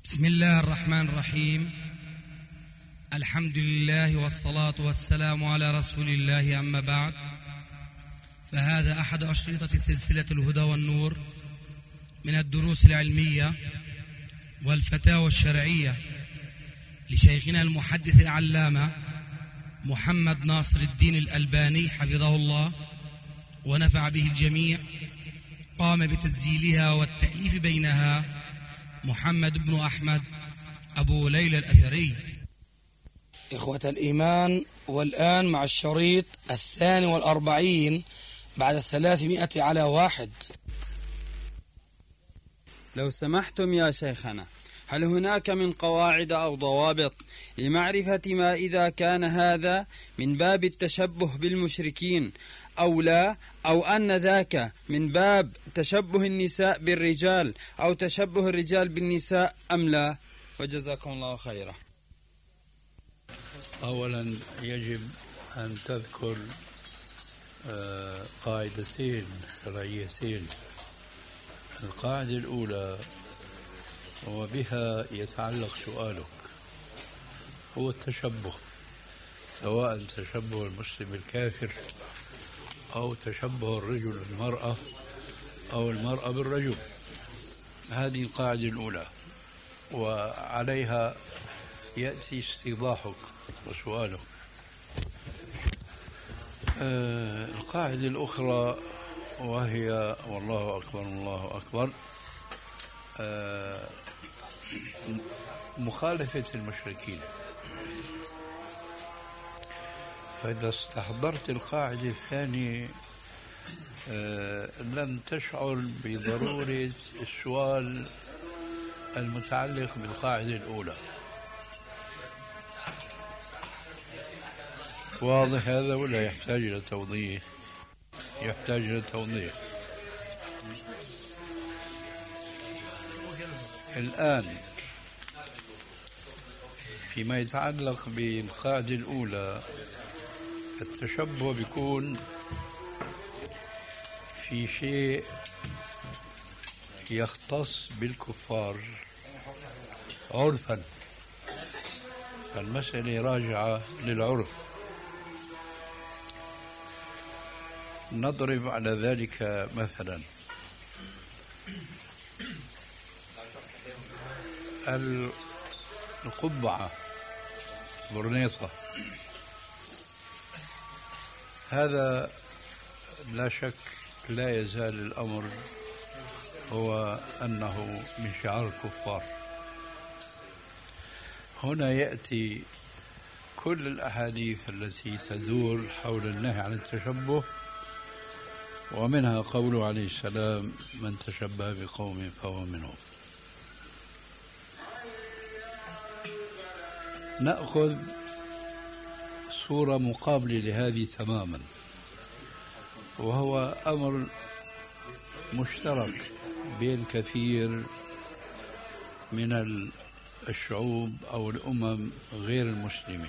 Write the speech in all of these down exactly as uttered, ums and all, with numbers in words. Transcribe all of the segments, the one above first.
بسم الله الرحمن الرحيم. الحمد لله والصلاة والسلام على رسول الله، أما بعد، فهذا أحد أشرطة سلسلة الهدى والنور من الدروس العلمية والفتاوى الشرعية لشيخنا المحدث العلامة محمد ناصر الدين الألباني حفظه الله ونفع به الجميع. قام بتسجيلها والتأليف بينها محمد بن أحمد أبو ليلى الأثري. إخوة الإيمان، والآن مع الشريط الثاني والأربعين بعد الثلاثمائة على واحد. لو سمحتم يا شيخنا، هل هناك من قواعد أو ضوابط لمعرفة ما إذا كان هذا من باب التشبه بالمشركين أو لا، أو أن ذاك من باب تشبه النساء بالرجال أو تشبه الرجال بالنساء أم لا؟ وجزاكم الله خيرا. أولا يجب أن تذكر قاعدتين شرعيتين. القاعدة الأولى وبها يتعلق سؤالك هو التشبه، سواء تشبه المسلم بالكافر أو تشبه الرجل بالمرأة أو المرأة بالرجل. هذه القاعدة الأولى، وعليها يأتي استيضاحك وسؤالك. آه القاعدة الأخرى وهي والله أكبر الله أكبر آه مخالفة المشركين. فإذا استحضرت القاعدة الثانية آه لن تشعر بضرورة السؤال المتعلق بالقاعدة الأولى. واضح هذا ولا يحتاج إلى توضيح؟ يحتاج إلى توضيح. الآن فيما يتعلق بالقاعدة الأولى، التشبه بيكون في شيء يختص بالكفار عرفا، فالمسألة راجعة للعرف. نضرب على ذلك مثلا القبعة برنيطة، هذا لا شك لا يزال الأمر هو أنه من شعار الكفار. هنا يأتي كل الأحاديث التي تدور حول النهي عن التشبه، ومنها قوله عليه السلام: من تشبه بقوم فهو منهم. نأخذ صورة مقابلة لهذه تماما، وهو أمر مشترك بين كثير من الشعوب أو الأمم غير المسلمة،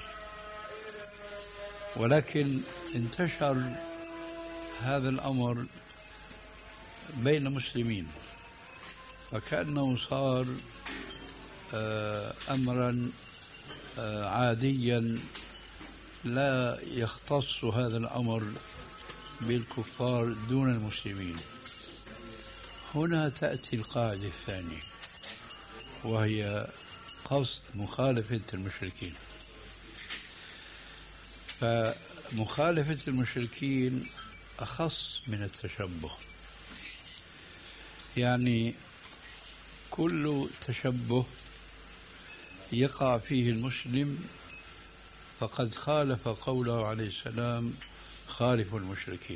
ولكن انتشر هذا الأمر بين مسلمين، فكأنه صار أمرا عاديا لا يختص هذا الأمر بالكفار دون المسلمين. هنا تأتي القاعدة الثانية، وهي قصد مخالفة المشركين. فمخالفة المشركين أخص من التشبه، يعني كل تشبه يقع فيه المسلم فقد خالف قوله عليه السلام: خالف المشركين.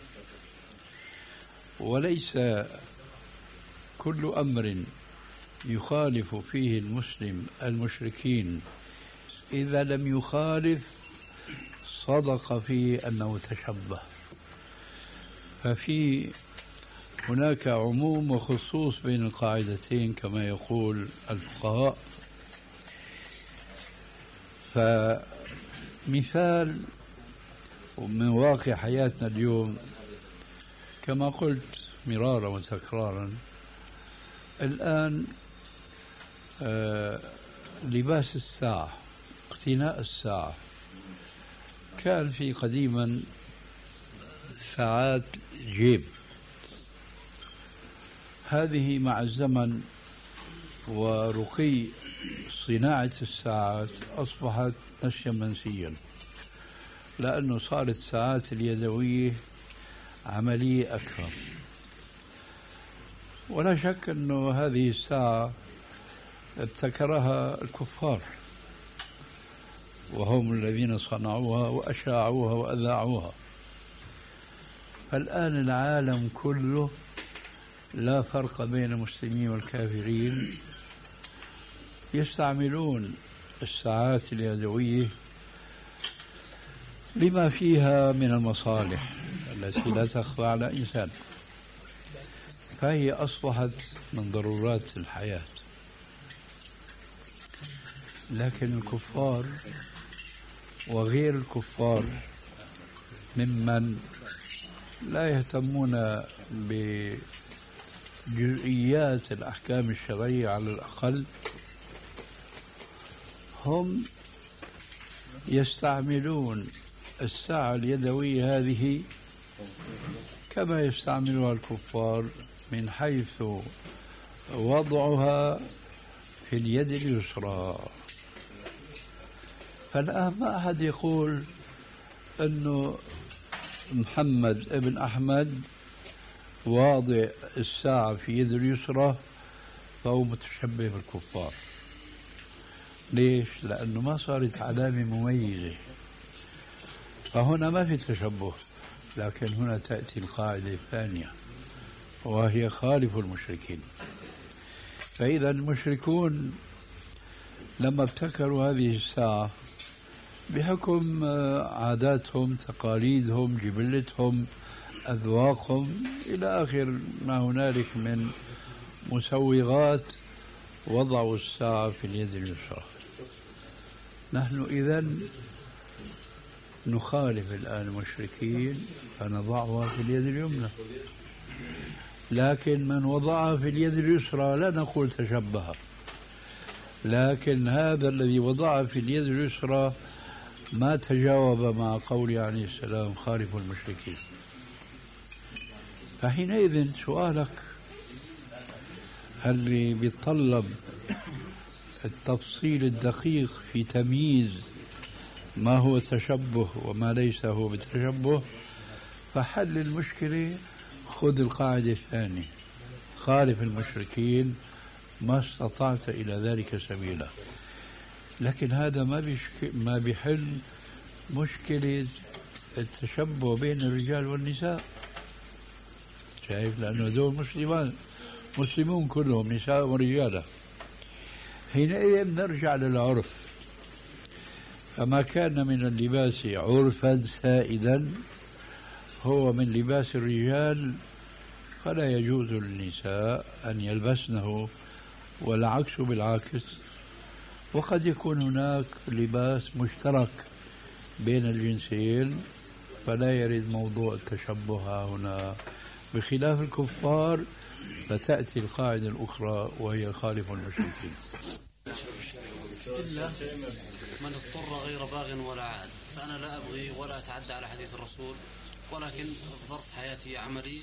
وليس كل أمر يخالف فيه المسلم المشركين إذا لم يخالف صدق فيه أنه تشبه. ففي هناك عموم وخصوص بين القاعدتين كما يقول الفقهاء. فمثال من واقع حياتنا اليوم كما قلت مرارا وتكرارا، الآن آه لباس الساعة، اقتناء الساعة. كان في قديما ساعات جيب، هذه مع الزمن ورقي صناعة الساعات أصبحت نسيا منسيا، لأنه صارت الساعات اليدوية عملية أكثر. ولا شك أنه هذه الساعة ابتكرها الكفار، وهم الذين صنعوها وأشاعوها وأذاعوها. فالآن العالم كله لا فرق بين المسلمين والكافرين يستعملون الساعات اليدوية لما فيها من المصالح التي لا تخفى على إنسان، فهي أصبحت من ضرورات الحياة. لكن الكفار وغير الكفار ممن لا يهتمون بجزئيات الأحكام الشرعية على الأقل، هم يستعملون الساعة اليدوية هذه كما يستعملها الكفار، من حيث وضعها في اليد اليسرى. فالآن ما أحد يقول أنه محمد ابن أحمد واضع الساعة في يد اليسرى فهو متشبه بالكفار. ليش؟ لأنه ما صارت علامة مميزة، فهنا ما في تشبه. لكن هنا تأتي القاعدة الثانية وهي خالف المشركين. فإذا المشركون لما ابتكروا هذه الساعة بحكم عاداتهم، تقاليدهم، جبلتهم، أذواقهم إلى آخر ما هنالك من مسوغات، وضعوا الساعة في اليد اليسرى. نحن إذن نخالف الآن المشركين فنضعها في اليد اليمنى، لكن من وضعها في اليد اليسرى لا نقول تشبه، لكن هذا الذي وضعها في اليد اليسرى ما تجاوب مع قول عليه السلام خالف المشركين. فحينئذ سؤالك هل بيتطلب التفصيل الدقيق في تمييز ما هو تشبه وما ليس هو بالتشبه، فحل المشكلة خذ القاعدة الثانية: خالف المشركين ما استطعت إلى ذلك سبيلا. لكن هذا ما بيشك... ما بيحل مشكلة التشبه بين الرجال والنساء. شايف؟ لأنه دول مسلمان، مسلمون كلهم نساء ورجال. حينئذ نرجع للعرف، فما كان من اللباس عرفا سائدا هو من لباس الرجال، فلا يجوز للنساء أن يلبسنه، والعكس بالعكس. وقد يكون هناك لباس مشترك بين الجنسين، فلا يرد موضوع التشبه هنا، بخلاف الكفار فتأتي القاعدة الأخرى وهي خالف المشركين. إلا من اضطر غير باغ ولا عاد، فأنا لا أبغي ولا أتعدى على حديث الرسول، ولكن ظرف حياتي عملي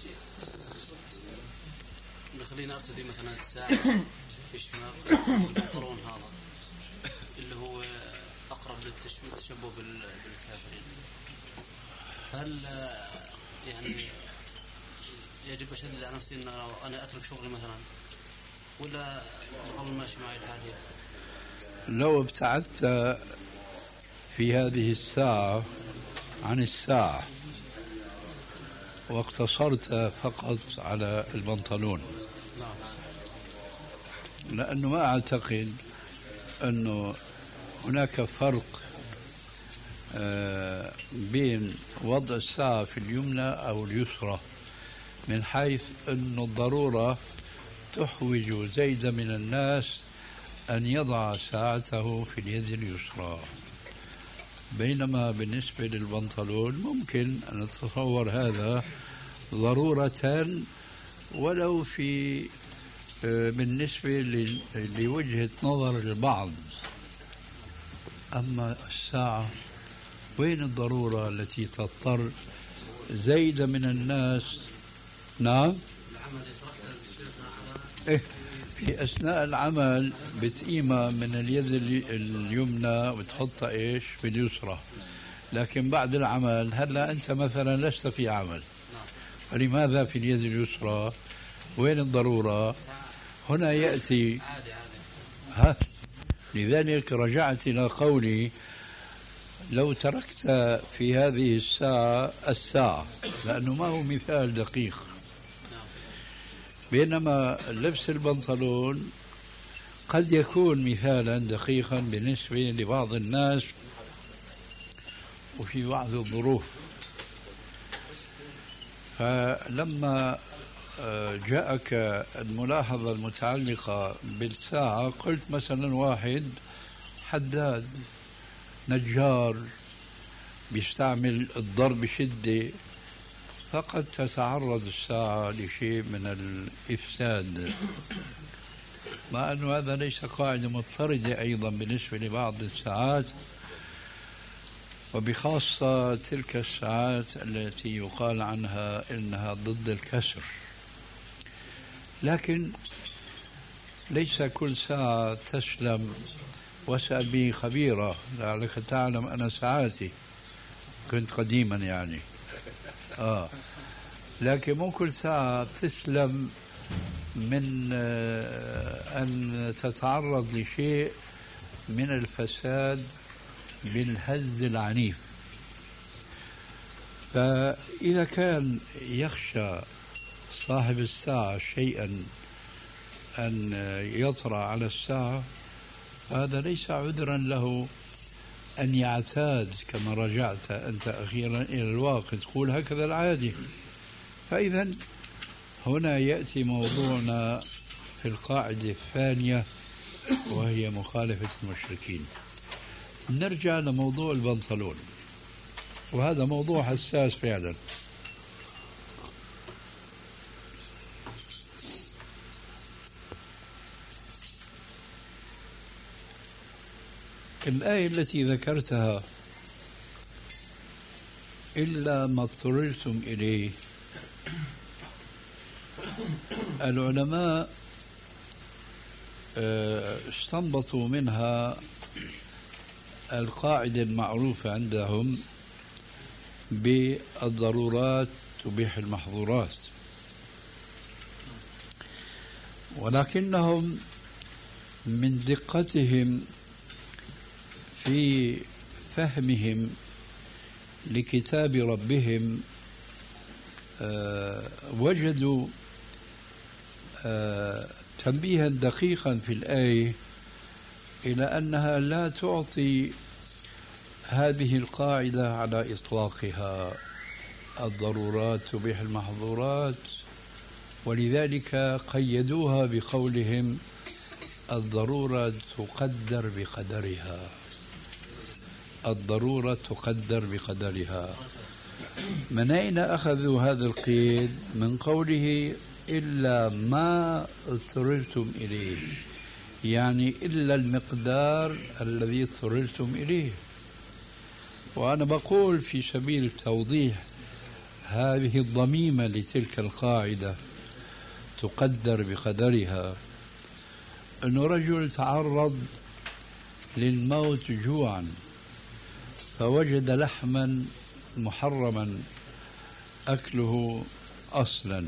بخليني أرتدي مثلا الساعة في الشمال القرون هذا اللي هو أقرب للتشبه بالكافرين. فهل يعني يجب أشدد على نفسي أن أنا أترك شغلي مثلا، ولا أظل ماشي معي الحال هيك؟ لو ابتعدت في هذه الساعة عن الساعة واقتصرت فقط على البنطلون، لأنه ما أعتقد أنه هناك فرق بين وضع الساعة في اليمنى أو اليسرى، من حيث أن الضرورة تحوج زيد من الناس أن يضع ساعته في اليد اليسرى، بينما بالنسبة للبنطلون ممكن أن نتصور هذا ضرورة ولو في بالنسبة لوجهة نظر البعض. أما الساعة وين الضرورة التي تضطر زيد من الناس؟ نعم، إيه، في أثناء العمل بتقيمها من اليد اليمنى وتحطها إيش باليسرى، لكن بعد العمل هلا أنت مثلا لست في عمل، فلماذا في اليد اليسرى؟ وين الضرورة؟ هنا يأتي ها. لذلك رجعت إلى قولي لو تركت في هذه الساعة الساعة، لأنه ما هو مثال دقيق، بينما لبس البنطلون قد يكون مثالا دقيقا بالنسبة لبعض الناس وفي بعض الظروف. فلما جاءك الملاحظة المتعلقة بالساعة قلت مثلا واحد حداد نجار بيستعمل الضرب بشدة، فقد تتعرض الساعة لشيء من الإفساد، مع أن هذا ليس قاعدة مضطردة أيضا بالنسبة لبعض الساعات، وبخاصة تلك الساعات التي يقال عنها إنها ضد الكسر. لكن ليس كل ساعة تسلم، واسأل به خبيرة لعلك تعلم أنا ساعاتي كنت قديما يعني آه لكن مو كل ساعة تسلم من أن تتعرض لشيء من الفساد بالهز العنيف. فإذا كان يخشى صاحب الساعة شيئا أن يطرأ على الساعة، هذا ليس عذرا له أن يعتاد كما رجعت أنت أخيرا إلى الواقع تقول هكذا العادي. فإذا هنا يأتي موضوعنا في القاعدة الثانية وهي مخالفة المشركين. نرجع لموضوع البنطلون، وهذا موضوع حساس فعلا. الآية التي ذكرتها إلا ما اضطررتم إليه، العلماء استنبطوا منها القاعدة المعروفة عندهم بالضرورات تبيح المحظورات، ولكنهم من دقتهم في فهمهم لكتاب ربهم آه وجدوا آه تنبيها دقيقا في الآية إلى أنها لا تعطي هذه القاعدة على إطلاقها، الضرورات تبيح المحظورات، ولذلك قيدوها بقولهم الضرورة تقدر بقدرها، الضرورة تقدر بقدرها. من أين أخذوا هذا القيد؟ من قوله إلا ما اضطررتم إليه، يعني إلا المقدار الذي اضطررتم إليه. وأنا بقول في سبيل التوضيح هذه الضميمة لتلك القاعدة تقدر بقدرها، أن رجل تعرض للموت جوعا فوجد لحما محرما أكله أصلا،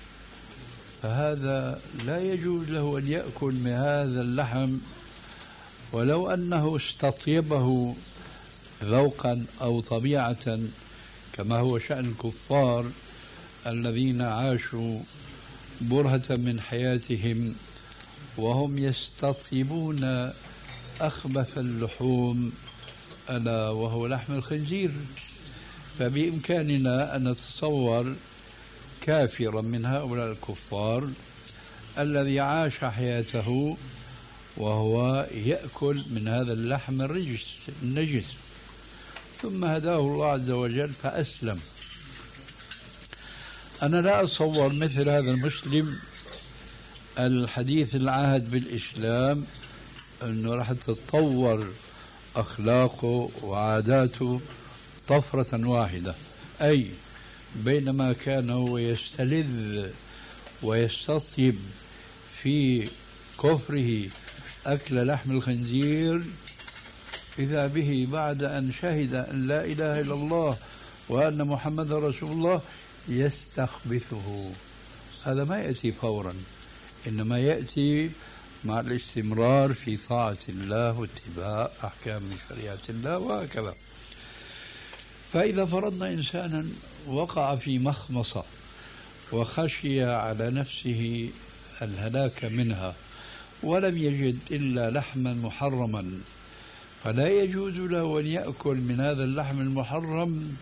فهذا لا يجوز له أن يأكل من هذا اللحم ولو أنه استطيبه ذوقا أو طبيعة، كما هو شأن الكفار الذين عاشوا برهة من حياتهم وهم يستطيبون أخبث اللحوم ألا وهو لحم الخنزير. فبإمكاننا أن نتصور كافرا من هؤلاء الكفار الذي عاش حياته وهو يأكل من هذا اللحم الرجس النجس، ثم هداه الله عز وجل فأسلم. أنا لا أتصور مثل هذا المسلم الحديث العهد بالإسلام أنه راح تتطور أخلاقه وعاداته طفرة واحدة، أي بينما كان هو يستلذ ويستطيب في كفره أكل لحم الخنزير، إذا به بعد أن شهد أن لا إله إلا الله وأن محمد رسول الله يستخبثه. هذا ما يأتي فورا، إنما يأتي مع الاستمرار في طاعة الله واتباع أحكام شريعة الله وهكذا. فإذا فرضنا إنسانا وقع في مخمصة وخشي على نفسه الهلاك منها ولم يجد إلا لحما محرما، فلا يجوز له أن يأكل من هذا اللحم المحرم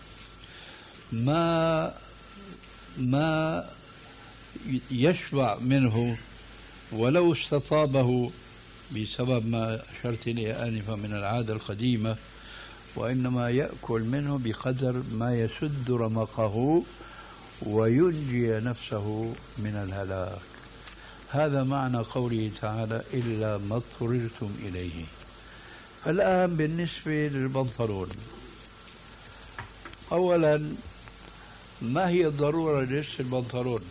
ما ما يشبع منه ولو استطابه بسبب ما أشرت إليه آنفا من العادة القديمة، وإنما يأكل منه بقدر ما يسد رمقه وينجي نفسه من الهلاك. هذا معنى قوله تعالى إلا ما اضطررتم إليه. الآن بالنسبة للبنطلون، أولا ما هي الضرورة للبس البنطلون؟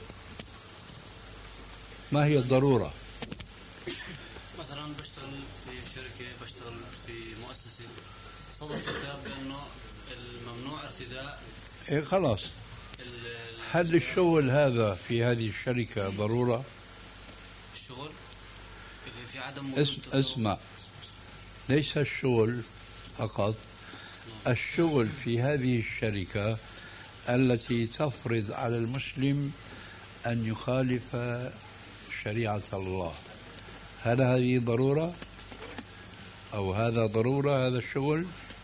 ما هي الضرورة؟ مثلا بشتغل في شركة، بشتغل في مؤسسة، صدر كتاب بأنه الممنوع ارتداء. إيه خلاص. هل الشغل هذا في هذه الشركة ضرورة؟ الشغل في عدم اس اسمع، ليس الشغل فقط، الشغل في هذه الشركة التي تفرض على المسلم أن يخالف شريعة الله، هل هذه ضرورة أو هذا ضرورة هذا الشغل؟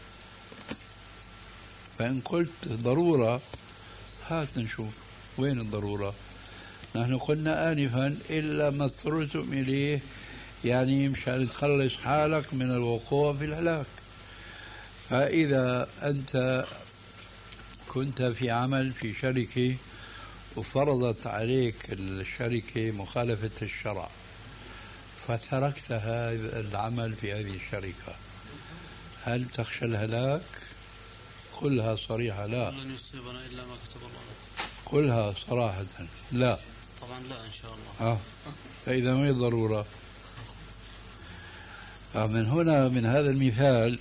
فإن قلت ضرورة هات نشوف وين الضرورة. نحن قلنا آنفا إلا ما اضطررتم إليه، يعني مشان تخلص حالك من الوقوع في الهلاك. فإذا أنت كنت في عمل في شركة وفرضت عليك الشركة مخالفة الشرع فتركت هذا العمل في هذه الشركة، هل تخشى الهلاك؟ قلها صريحة لا. لن يصيبنا إلا ما كتب الله. قلها صراحة لا. طبعا لا إن شاء الله. آه. فإذا ما هي الضرورة؟ فمن هنا من هذا المثال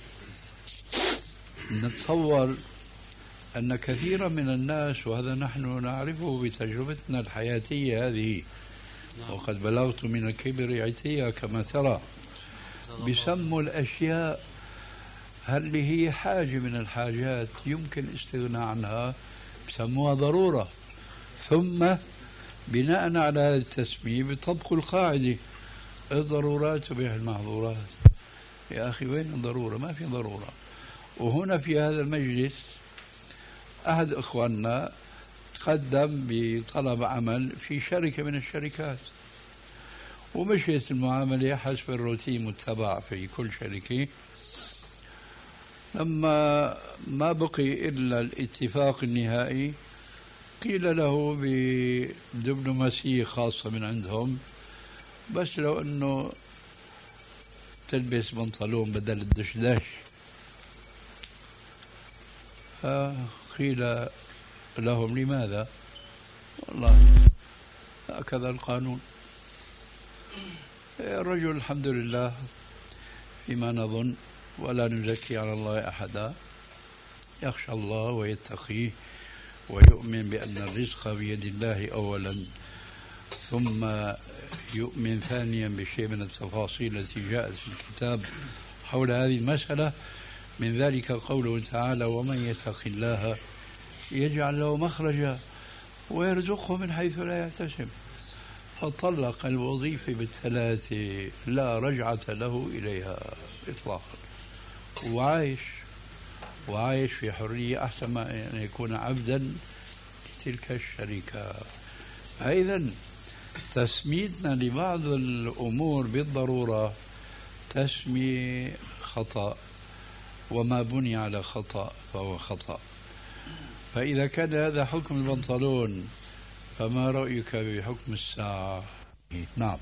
نتصور أن كثيرا من الناس، وهذا نحن نعرفه بتجربتنا الحياتية هذه، وقد بلغت من الكبر عتيا كما ترى، بسموا الأشياء اللي هي حاجة من الحاجات يمكن الاستغناء عنها بسموها ضرورة، ثم بناء على هذا التسمية بيطبقوا القاعدة الضرورات تبيح المحظورات. يا أخي وين الضرورة؟ ما في ضرورة. وهنا في هذا المجلس أحد إخواننا تقدم بطلب عمل في شركة من الشركات، ومشيت المعاملة حسب الروتين متبع في كل شركة. لما ما بقي إلا الاتفاق النهائي قيل له بدبلوماسية خاصة من عندهم بس لو أنه تلبس بنطلون بدل الدشداش. قيل لهم لماذا؟ والله هكذا القانون. الرجل الحمد لله فيما نظن ولا نزكي على الله أحدا يخشى الله ويتقيه ويؤمن بأن الرزق بيد الله أولا، ثم يؤمن ثانيا بشيء من التفاصيل التي جاءت في الكتاب حول هذه المسألة، من ذلك قوله تعالى ومن يتق الله يجعل له مخرجا ويرزقه من حيث لا يحتسب. فطلق الوظيفة بالثلاثة لا رجعة له إليها إطلاقا، وعايش وعايش في حرية أحسن ما أن يكون عبدا لتلك الشركة. أيضا تسميتنا لبعض الأمور بالضرورة تسمية خطأ، وما بني على خطأ فهو خطأ. فإذا كان هذا حكم البنطلون فما رأيك بحكم الساعة؟ نعم.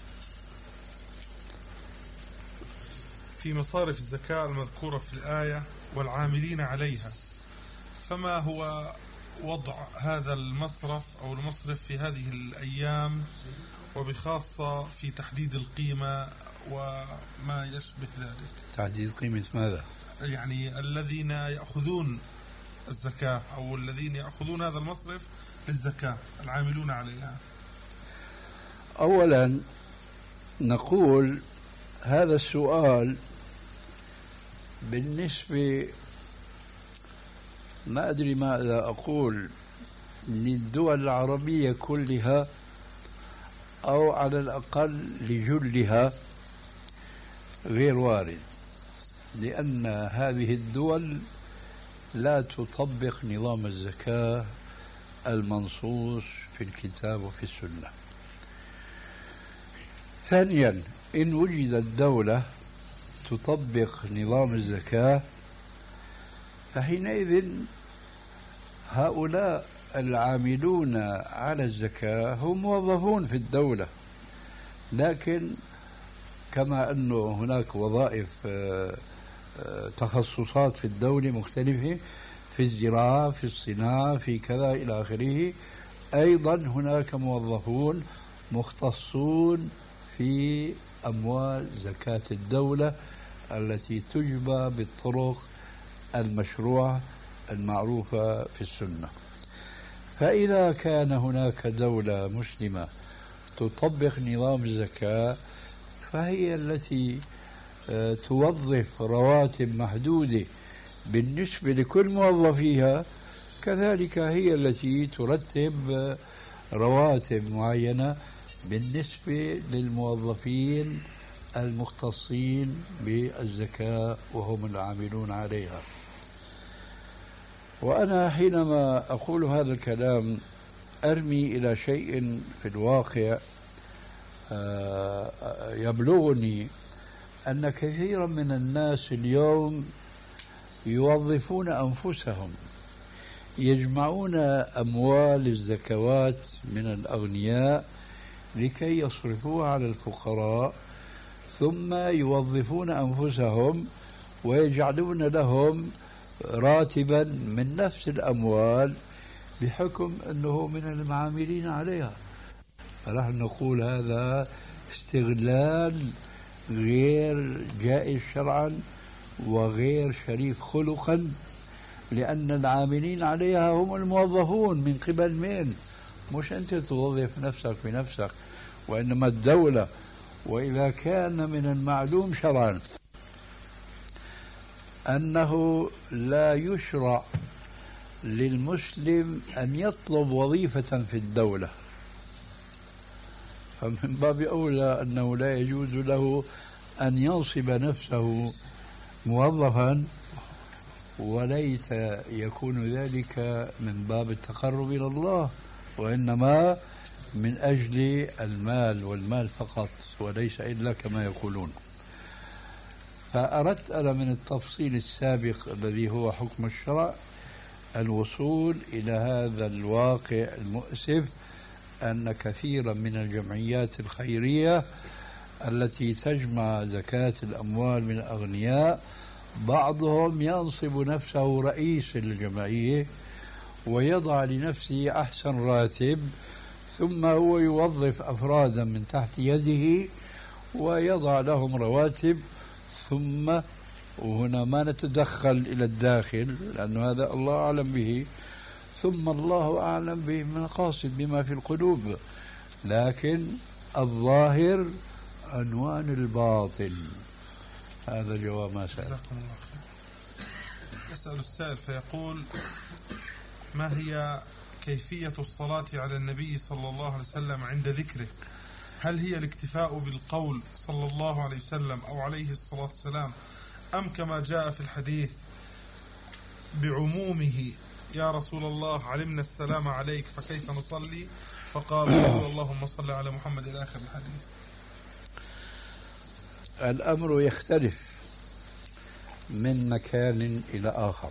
في مصارف الزكاة المذكورة في الآية والعاملين عليها، فما هو وضع هذا المصرف أو المصرف في هذه الأيام، وبخاصة في تحديد القيمة وما يشبه ذلك؟ تحديد قيمة ماذا؟ يعني الذين يأخذون الزكاة أو الذين يأخذون هذا المصرف للزكاة العاملون عليها. أولا نقول هذا السؤال بالنسبة، ما أدري ماذا أقول، للدول العربية كلها أو على الأقل لجلها غير وارد، لأن هذه الدول لا تطبق نظام الزكاة المنصوص في الكتاب وفي السنة. ثانيا، إن وجدت دولة تطبق نظام الزكاة فحينئذ هؤلاء العاملون على الزكاة هم موظفون في الدولة، لكن كما أنه هناك وظائف تخصصات في الدولة مختلفة، في الزراعة، في الصناعة، في كذا إلى آخره، أيضا هناك موظفون مختصون في أموال زكاة الدولة التي تجبى بالطرق المشروعة المعروفة في السنة. فإذا كان هناك دولة مسلمة تطبق نظام الزكاة فهي التي توظف رواتب محدودة بالنسبة لكل موظفيها، كذلك هي التي ترتب رواتب معينة بالنسبة للموظفين المختصين بالزكاة وهم العاملون عليها. وأنا حينما أقول هذا الكلام أرمي إلى شيء في الواقع يبلغني أن كثيرا من الناس اليوم يوظفون أنفسهم، يجمعون أموال الزكوات من الأغنياء لكي يصرفوها على الفقراء، ثم يوظفون أنفسهم ويجعلون لهم راتبا من نفس الأموال بحكم أنه من المعاملين عليها. فنحن نقول هذا استغلال غير جائز شرعا وغير شريف خلقا، لأن العاملين عليها هم الموظفون من قبل من؟ مش أنت توظف نفسك بنفسك، وإنما الدولة. وإذا كان من المعلوم شرعا أنه لا يشرع للمسلم أن يطلب وظيفة في الدولة، فمن باب أولى أنه لا يجوز له أن ينصب نفسه موظفا، وليت يكون ذلك من باب التقرب إلى الله، وإنما من أجل المال والمال فقط وليس إلا كما يقولون. فأردت أنا من التفصيل السابق الذي هو حكم الشرع الوصول إلى هذا الواقع المؤسف، أن كثيرا من الجمعيات الخيرية التي تجمع زكاة الأموال من الأغنياء بعضهم ينصب نفسه رئيس الجمعية ويضع لنفسه أحسن راتب، ثم هو يوظف أفرادا من تحت يده ويضع لهم رواتب، ثم وهنا ما نتدخل إلى الداخل لأن هذا الله أعلم به، ثم الله أعلم بالمقاصد بما في القلوب، لكن الظاهر عنوان الباطن. هذا جواب ما سأل. يسأل السائل فيقول: ما هي كيفية الصلاة على النبي صلى الله عليه وسلم عند ذكره؟ هل هي الاكتفاء بالقول صلى الله عليه وسلم أو عليه الصلاة والسلام، أم كما جاء في الحديث بعمومه: يا رسول الله علمنا السلام عليك فكيف نصلي؟ فقال: اللهم صل على محمد إلى آخر الحديث. الأمر يختلف من مكان إلى آخر،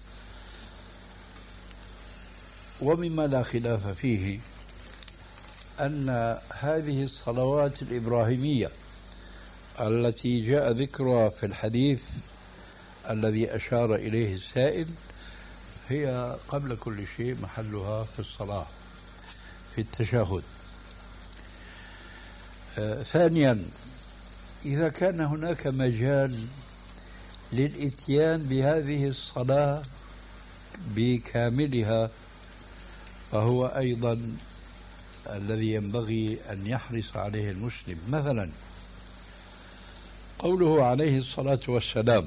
ومما لا خلاف فيه أن هذه الصلوات الإبراهيمية التي جاء ذكرها في الحديث الذي أشار إليه السائل هي قبل كل شيء محلها في الصلاة في التشهد. آه ثانيا، إذا كان هناك مجال للإتيان بهذه الصلاة بكاملها فهو أيضا الذي ينبغي أن يحرص عليه المسلم. مثلا قوله عليه الصلاة والسلام: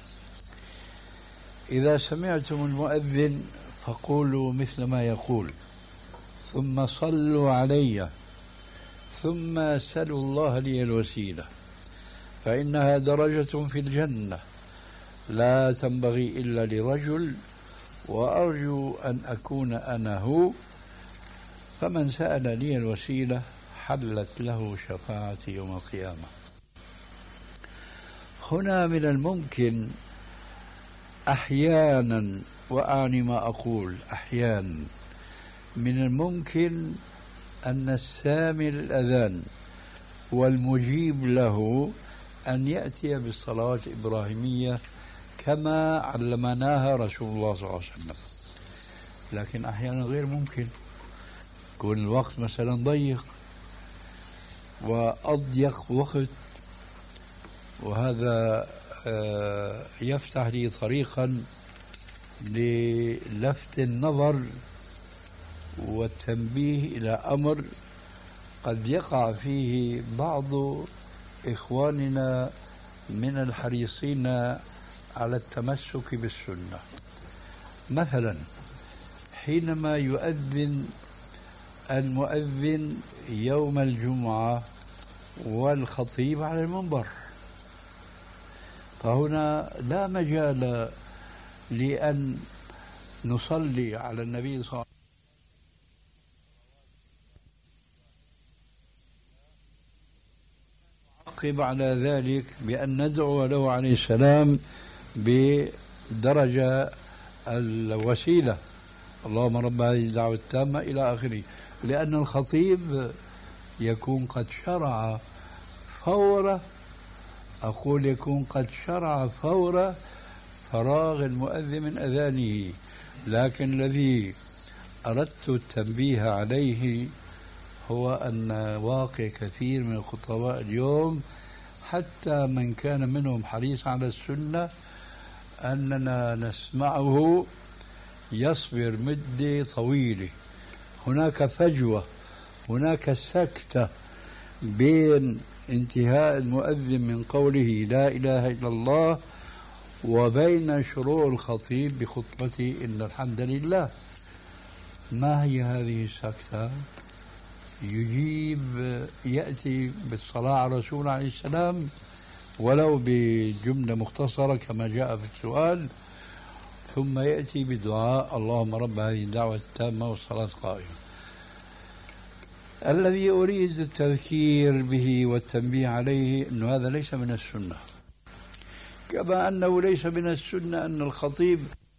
إذا سمعتم المؤذن فقولوا مثل ما يقول ثم صلوا علي ثم سلوا الله لي الوسيلة فإنها درجة في الجنة لا تنبغي إلا لرجل وأرجو أن أكون أنا هو، فمن سأل لي الوسيلة حلت له شفاعتي يوم القيامة. هنا من الممكن أحيانا، وأعني ما أقول أحيانا، من الممكن أن السامع الأذان والمجيب له أن يأتي بالصلوات الإبراهيمية كما علمناها رسول الله صلى الله عليه وسلم، لكن أحيانا غير ممكن، يكون الوقت مثلا ضيق وأضيق وقت، وهذا يفتح لي طريقا للفت النظر والتنبيه إلى أمر قد يقع فيه بعض إخواننا من الحريصين على التمسك بالسنة. مثلا حينما يؤذن المؤذن يوم الجمعة والخطيب على المنبر، فهنا لا مجال لأن نصلي على النبي صلى الله عليه وسلم نعقب على ذلك بأن ندعو له عليه السلام بدرجة الوسيلة، اللهم رب هذه الدعوة التامة إلى آخره، لأن الخطيب يكون قد شرع فور أقول يكون قد شرع فور فراغ المؤذن من أذانه. لكن الذي أردت التنبيه عليه هو أن واقع كثير من الخطباء اليوم حتى من كان منهم حريص على السنة أننا نسمعه يصبر مدة طويلة، هناك فجوة، هناك سكتة بين انتهاء المؤذن من قوله لا إله إلا الله وبين شروع الخطيب بخطبته إن الحمد لله. ما هي هذه السكتة؟ يجيب يأتي بالصلاة على الرسول عليه السلام ولو بجملة مختصرة كما جاء في السؤال، ثم يأتي بدعاء اللهم رب هذه الدعوة التامة والصلاة القائمة. الذي أريد التذكير به والتنبيه عليه أن هذا ليس من السنة، كما أنه ليس من السنة أن الخطيب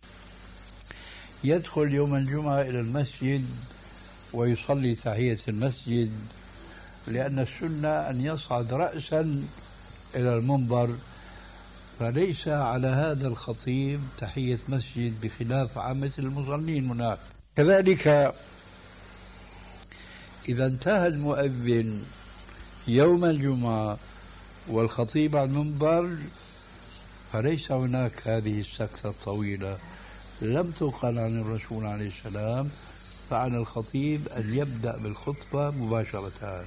يدخل يوم الجمعة إلى المسجد ويصلي تحية المسجد، لأن السنة أن يصعد رأسا إلى المنبر، فليس على هذا الخطيب تحية مسجد بخلاف عامة المصلين هناك. كذلك إذا انتهى المؤذن يوم الجمعة والخطيب على المنبر فليس هناك هذه السكتة الطويلة، لم تقل عن الرسول عليه السلام، فعلى الخطيب أن يبدأ بالخطبة مباشرة.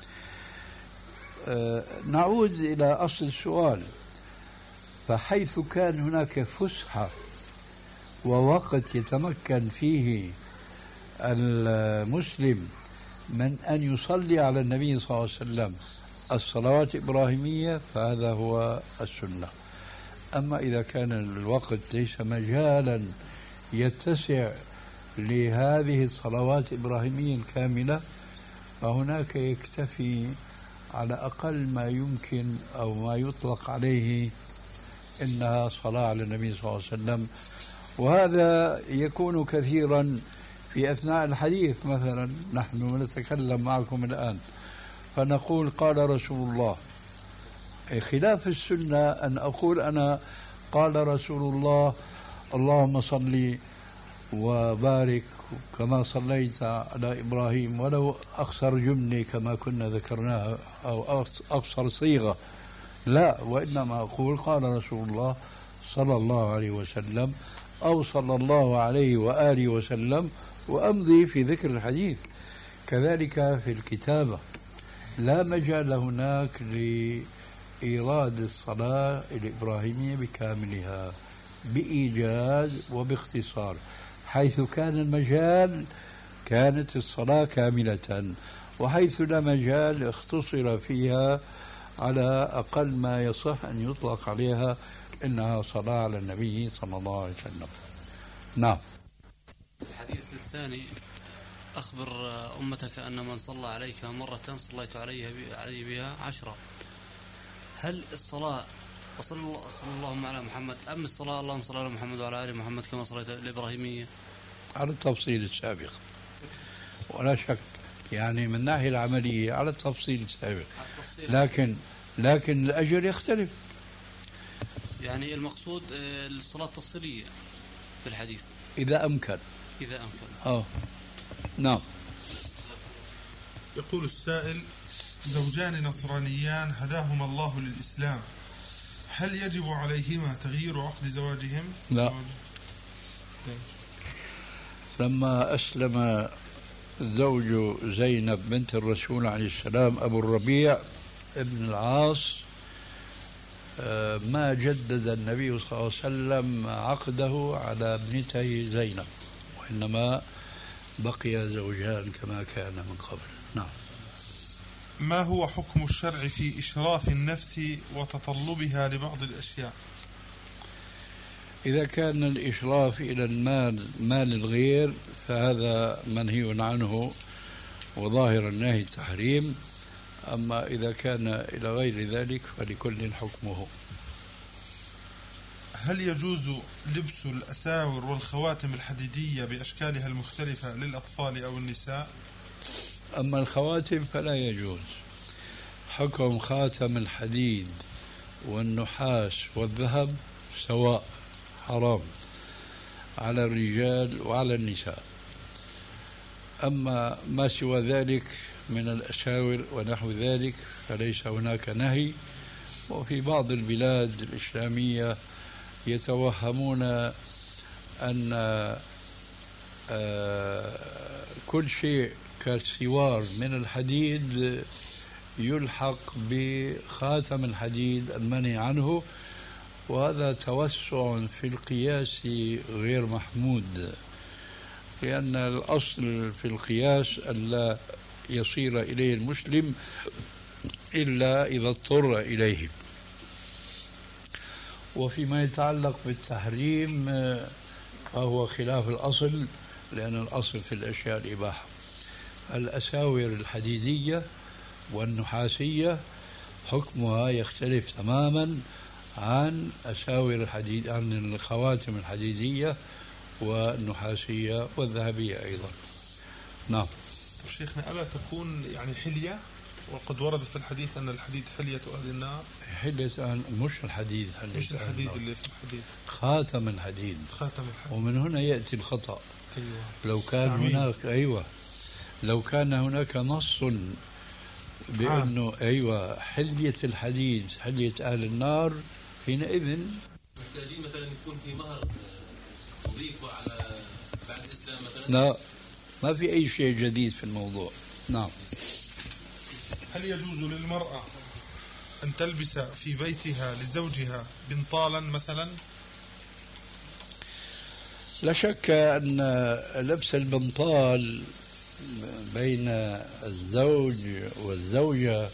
أه نعود إلى أصل السؤال. فحيث كان هناك فسحة ووقت يتمكن فيه المسلم من أن يصلي على النبي صلى الله عليه وسلم الصلوات الإبراهيمية فهذا هو السنة. أما إذا كان الوقت ليس مجالا يتسع لهذه الصلوات الإبراهيمية الكاملة فهناك يكتفي على أقل ما يمكن أو ما يطلق عليه إنها صلاة على النبي صلى الله عليه وسلم، وهذا يكون كثيرا في أثناء الحديث مثلا، نحن نتكلم معكم الآن فنقول قال رسول الله، خلاف السنة أن أقول أنا قال رسول الله اللهم صل وبارك كما صليت على إبراهيم، ولو أقصر جملة كما كنا ذكرناها أو أقصر صيغة، لا، وإنما أقول قال رسول الله صلى الله عليه وسلم أو صلى الله عليه وآله وسلم، وأمضي في ذكر الحديث. كذلك في الكتابة لا مجال هناك لإيراد الصلاة الإبراهيمية بكاملها بإيجاز وباختصار، حيث كان المجال كانت الصلاة كاملة، وحيث لا مجال اختصر فيها على أقل ما يصح أن يطلق عليها إنها صلاة على النبي صلى الله عليه وسلم. نعم. الحديث الثاني: أخبر أمتك أن من صلى عليك مرة صليت عليه بها عشرة. هل الصلاة وصلى الله صلى الله على محمد أم الصلاة اللهم صل على محمد وعلى آل محمد كما صليت الإبراهيمية؟ على التفصيل السابق ولا شك، يعني من الناحية العملية على التفصيل السابق، لكن لكن الأجر يختلف. يعني المقصود الصلاة التفصيلية بالحديث إذا أمكن إذا أمكن آه نعم. يقول السائل: زوجان نصرانيان هداهما الله للإسلام، هل يجب عليهما تغيير عقد زواجهم؟ لا. لما أسلم زوج زينب بنت الرسول عليه السلام أبو الربيع ابن العاص، ما جدد النبي صلى الله عليه وسلم عقده على ابنته زينب، وإنما بقي زوجان كما كان من قبل. نعم. ما هو حكم الشرع في إشراف النفس وتطلبها لبعض الأشياء؟ إذا كان الإشراف إلى المال مال الغير فهذا منهي عنه وظاهر النهي التحريم، أما إذا كان إلى غير ذلك فلكل حكمه. هل يجوز لبس الأساور والخواتم الحديدية بأشكالها المختلفة للأطفال أو النساء؟ أما الخواتم فلا يجوز. حكم خاتم الحديد والنحاس والذهب سواء، حرام على الرجال وعلى النساء. أما ما سوى ذلك من الأساور ونحو ذلك فليس هناك نهي. وفي بعض البلاد الإسلامية يتوهمون أن كل شيء كالسوار من الحديد يلحق بخاتم الحديد المنهي عنه، وهذا توسع في القياس غير محمود، لأن الأصل في القياس ألا يصير إليه المسلم إلا إذا اضطر إليه. وفيما يتعلق بالتحريم فهو خلاف الأصل، لأن الأصل في الأشياء الإباحة. الأساور الحديدية والنحاسية حكمها يختلف تماما عن أساور الحديد عن الخواتم الحديدية والنحاسية والذهبية أيضا. نعم. شيخنا، ألا تكون يعني حلية؟ وقد ورد في الحديث أن الحديد حلية أهل النار. حلية أهل مش الحديد، مش الحديد اللي في الحديد، خاتم الحديد. خاتم الحديد. ومن هنا يأتي الخطأ. أيوة. لو كان تعميم. هناك أيوة لو كان هناك نص بأنه آه. أيوة حلية الحديد حلية أهل النار، حينئذ محتاجين مثلا يكون في مهر نضيفه على بعد الإسلام مثلا. لا، ما في أي شيء جديد في الموضوع. نعم. هل يجوز للمرأة أن تلبس في بيتها لزوجها بنطالا مثلا؟ لا شك أن لبس البنطال بين الزوج والزوجة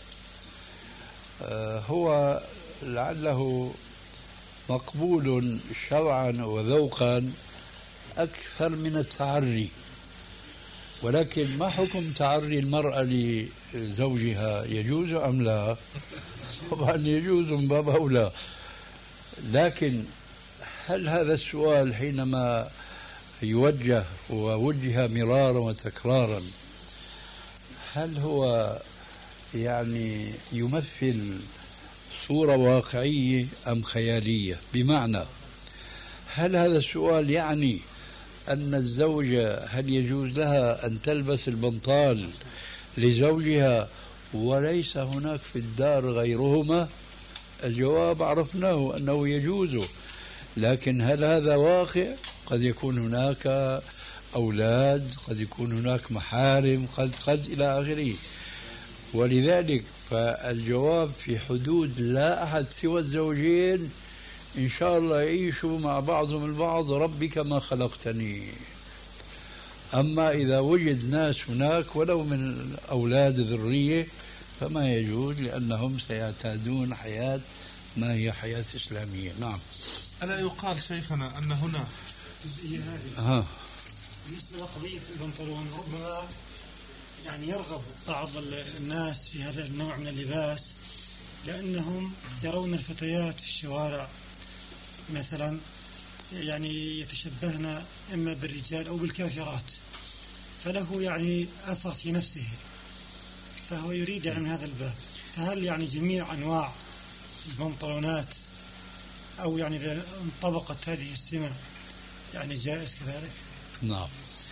هو لعله مقبول شرعا وذوقا أكثر من التعري، ولكن ما حكم تعري المرأة لزوجها؟ يجوز أم لا؟ طبعا يجوز من باب أولى، لكن هل هذا السؤال حينما يوجه ووجه مرارا وتكرارا، هل هو يعني يمثل صورة واقعية أم خيالية؟ بمعنى هل هذا السؤال يعني أن الزوجة هل يجوز لها أن تلبس البنطال لزوجها وليس هناك في الدار غيرهما؟ الجواب عرفناه أنه يجوز، لكن هل هذا واقع؟ قد يكون هناك أولاد، قد يكون هناك محارم، قد قد إلى آخره. ولذلك فالجواب في حدود لا أحد سوى الزوجين إن شاء الله يعيشوا مع بعضهم البعض ربي كما خلقتني. أما إذا وجد ناس هناك ولو من أولاد ذرية فما يجوز، لأنهم سيعتادون حياة ما هي حياة إسلامية. نعم. ألا يقال شيخنا أن هنا جزئية هذه ها. بالنسبة لقضية البنطلون، ربما يعني يرغب بعض الناس في هذا النوع من اللباس لأنهم يرون الفتيات في الشوارع مثلا يعني يتشبهن إما بالرجال أو بالكافرات، فله يعني أثر في نفسه، فهو يريد يعني من هذا الباب. فهل يعني جميع أنواع البنطلونات أو يعني إذا انطبقت هذه السمة يعني جائز كذلك؟ نعم.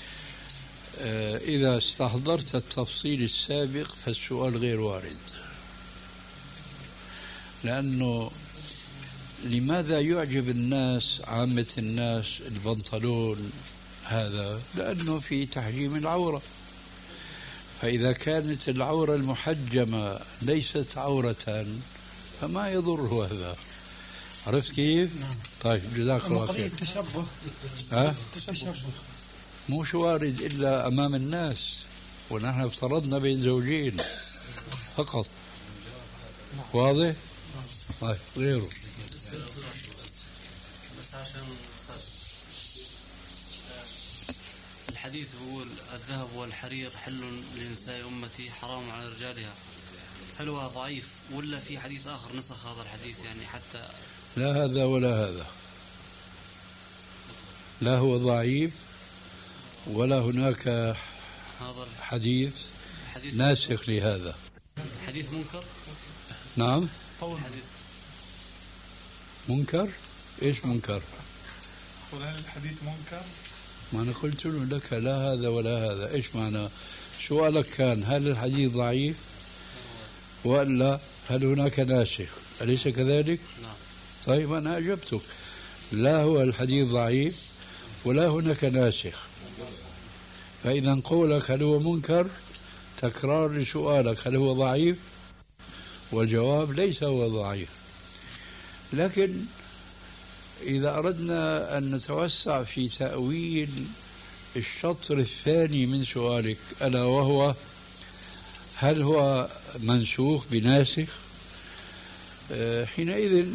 إذا استحضرت التفصيل السابق فالسؤال غير وارد، لأنه لماذا يعجب الناس عامة الناس البنطلون هذا؟ لأنه في تحجيم العورة، فإذا كانت العورة المحجمة ليست عورة فما يضر هذا. عرفت كيف؟ نعم. طيب جزاك الله خير. قضية التشبه ها؟ التشبه مش وارد إلا أمام الناس، ونحن افترضنا بين زوجين فقط. واضح؟ طيب غيره. بس عشان الحديث بيقول الذهب والحرير حل لنساء أمتي حرام على رجالها، هل هو ضعيف ولا في حديث آخر نسخ هذا الحديث يعني حتى؟ لا هذا ولا هذا، لا هو ضعيف ولا هناك هذا حديث حديث ناسخ لهذا. حديث منكر. نعم. حديث منكر. ايش منكر؟ قل هل الحديث منكر؟ ما أنا قلت له لك لا هذا ولا هذا. ايش معنى سؤالك؟ كان هل الحديث ضعيف ولا هل هناك ناسخ؟ أليس كذلك؟ نعم. طيب أنا أجبتك، لا هو الحديث ضعيف ولا هناك ناسخ. فإذا قولك هل هو منكر تكرار لسؤالك هل هو ضعيف، والجواب ليس هو ضعيف. لكن إذا أردنا أن نتوسع في تأويل الشطر الثاني من سؤالك ألا وهو هل هو منسوخ بناسخ، حينئذ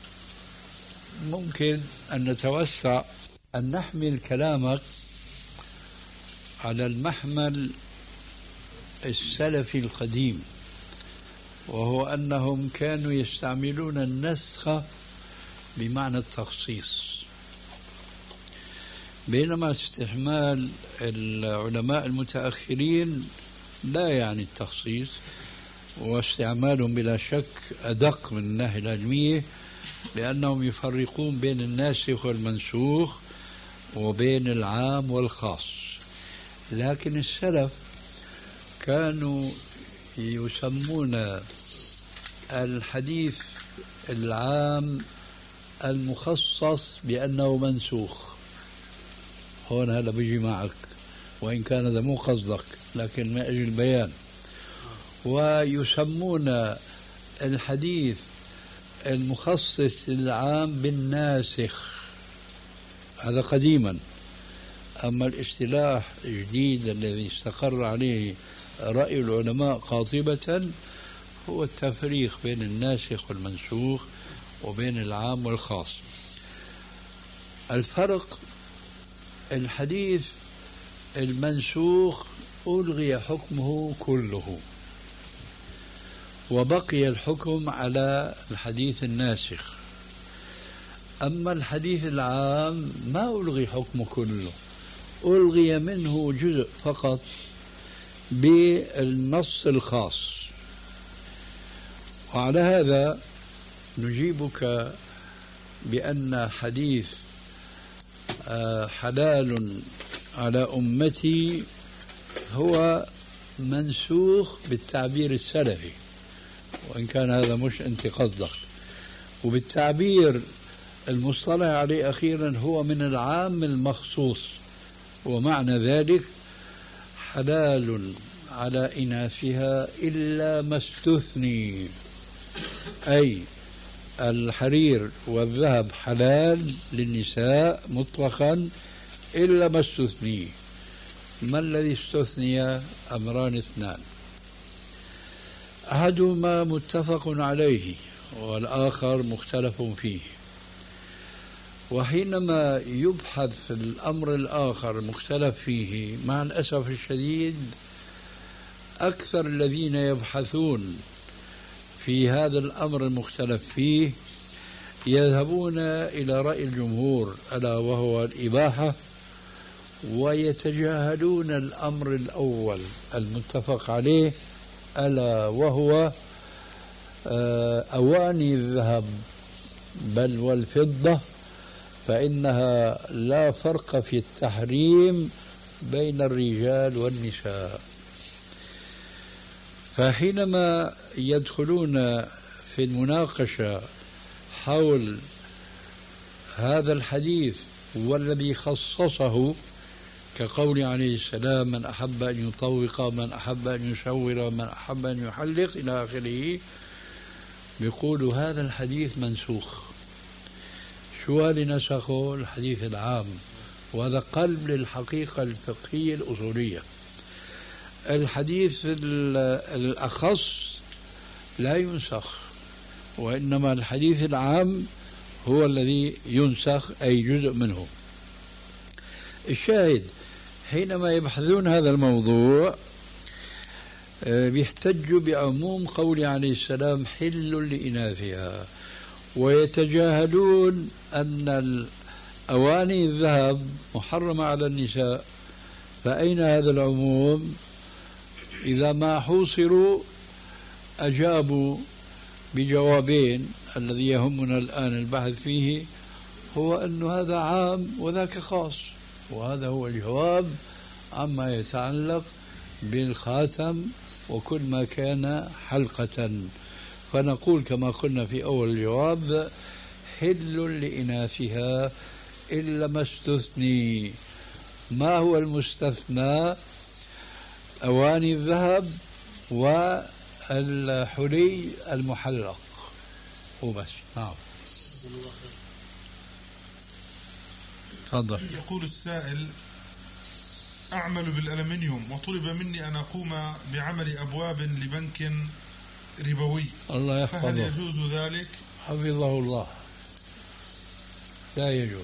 ممكن أن نتوسع أن نحمل كلامك على المحمل السلفي القديم، وهو أنهم كانوا يستعملون النسخ بمعنى التخصيص، بينما استعمال العلماء المتأخرين لا يعني التخصيص، واستعمالهم بلا شك أدق من الناحية العلمية، لأنهم يفرقون بين الناسخ والمنسوخ وبين العام والخاص. لكن السلف كانوا يسمون الحديث العام المخصص بأنه منسوخ. هون هذا بيجي معك وإن كان هذا مو قصدك، لكن من أجل البيان. ويسمون الحديث المخصص للعام بالناسخ، هذا قديما. أما الاصطلاح الجديد الذي استقر عليه رأي العلماء قاطبة هو التفريق بين الناسخ والمنسوخ وبين العام والخاص. الفرق الحديث المنسوخ ألغي حكمه كله وبقي الحكم على الحديث الناسخ. أما الحديث العام ما ألغي حكمه كله، ألغي منه جزء فقط بالنص الخاص. وعلى هذا نجيبك بأن حديث حلال على أمتي هو منسوخ بالتعبير السلفي، وإن كان هذا مش أنت قصدك، وبالتعبير المصطلح عليه أخيرا هو من العام المخصوص. ومعنى ذلك حلال على إناثها إلا ما استثني، أي الحرير والذهب حلال للنساء مطلقا إلا ما استثني. ما الذي استثني؟ أمران اثنان، أحدهما متفق عليه والآخر مختلف فيه. وحينما يبحث الأمر الآخر مختلف فيه، مع الأسف الشديد أكثر الذين يبحثون في هذا الأمر المختلف فيه يذهبون إلى رأي الجمهور ألا وهو الإباحة، ويتجاهلون الأمر الأول المتفق عليه ألا وهو أواني الذهب بل والفضة، فإنها لا فرق في التحريم بين الرجال والنساء. فحينما يدخلون في المناقشة حول هذا الحديث والذي خصصه كقول عليه السلام من أحب أن يطوق، من أحب أن يشور، من أحب أن يحلق إلى آخره، بيقولوا هذا الحديث منسوخ. شو اللي نسخه؟ الحديث العام، وهذا قلب للحقيقة الفقهية الأصولية. الحديث الأخص لا ينسخ، وإنما الحديث العام هو الذي ينسخ أي جزء منه. الشاهد حينما يبحثون هذا الموضوع بيحتجوا بعموم قول عليه السلام حل لإناثها، ويتجاهلون أن الأواني الذهب محرمة على النساء. فأين هذا العموم؟ إذا ما حوصروا أجابوا بجوابين. الذي يهمنا الآن البحث فيه هو أن هذا عام وذاك خاص، وهذا هو الجواب عما يتعلق بالخاتم وكل ما كان حلقة. فنقول كما قلنا في أول الجواب حل لإناثها إلا ما استثني. ما هو المستثنى؟ أواني الذهب والحلي المحلق وبس. نعم تفضل. يقول السائل: أعمل بالألمنيوم وطلب مني أن أقوم بعمل أبواب لبنك ربوي، الله يحفظه، فهل يجوز ذلك؟ حفظه الله. لا يجوز.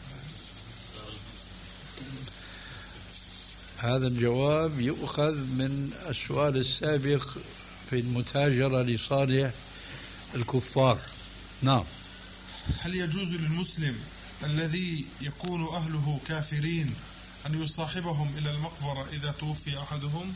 هذا الجواب يؤخذ من السؤال السابق في المتاجرة لصالح الكفار. نعم. هل يجوز للمسلم الذي يكون أهله كافرين أن يصاحبهم إلى المقبرة إذا توفي أحدهم؟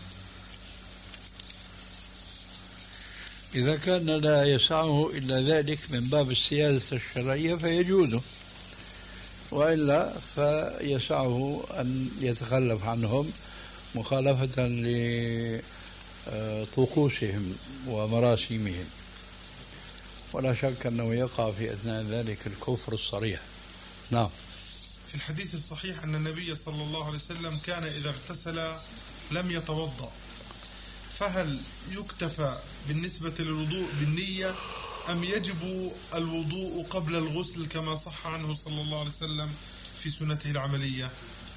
إذا كان لا يسعه إلا ذلك من باب السياسة الشرعية فيجوز، وإلا فيسعه أن يتخلف عنهم مخالفة لطقوسهم ومراسيمهم، ولا شك أنه يقع في أثناء ذلك الكفر الصريح. نعم. في الحديث الصحيح أن النبي صلى الله عليه وسلم كان إذا اغتسل لم يتوضأ، فهل يكتفى بالنسبة للوضوء بالنية أم يجب الوضوء قبل الغسل كما صح عنه صلى الله عليه وسلم في سنته العملية؟